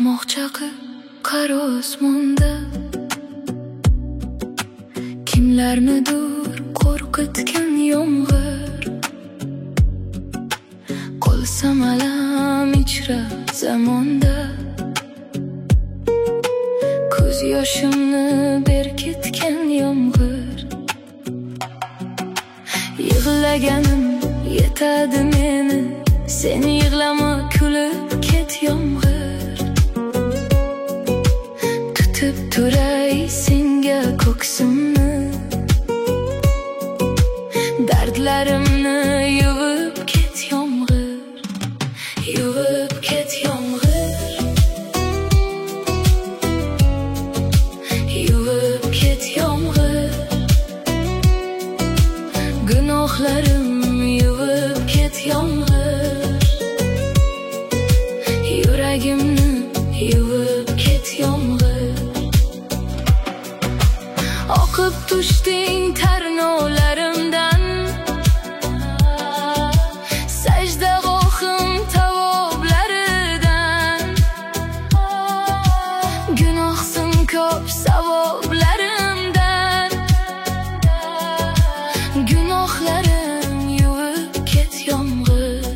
chaqmoq chaqib qaro osmonda kimlarnidir qo'rqitgan yomg'ir, qolsam alam ichra zamonda, ko'z yoshimni berkitgan yomg'ir. Yig'laganim yetadi meni, sen yig'lama kulib ket yomg'ir. Tutib turay senga ko'ksimni, dardlarimni yuvib ket yomg'ir, yuvib ket yomg'ir, yuvib ket yomg'ir. Gunohlarim yuvib ket yomg'ir, yuragimni yuvib ket yomg'ir. Oqib tushding tarnolarimdan, sajda gohim tavoblaridan. Gunohsin ko'p savoblarimdan, gunohlarim yuvib ket yomg'ir.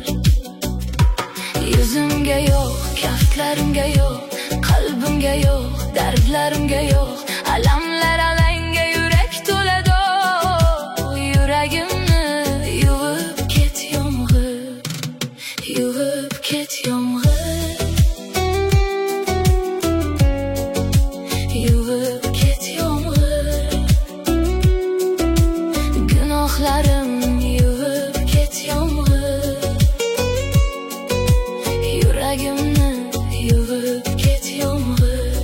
Yuzimga yo'q, kaftlarimga yo'q, qalbimga yo'q, dardlarimga yo'q, alamlar alanga yurak to'ladi. Yuragimni yuvib ket yomg'ir, yuvib ket yomg'ir, yuvib ket yomg'ir. Gunohlarim yuvib ket yomg'ir, yuragimni yuvib ket yomg'ir.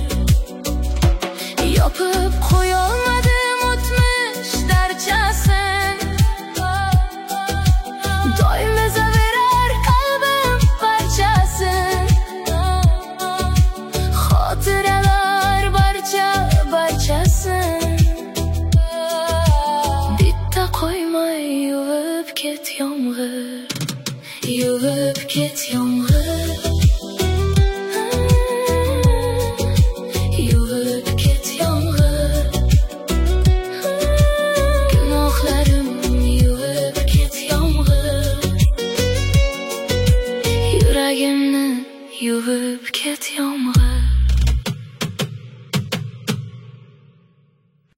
Yopib qo'yolmadim o'tmish darchasin, doim ezaverar qalbim parchasin. Xotiralar barchasin, bitta qo'ymay yuvib ket yomg'ir, yuvib ket yomg'ir, yuvib ket yomg'ir. Gunohlarim yuvib ket yomg'ir, yuragimni yuvib ket yomg'ir.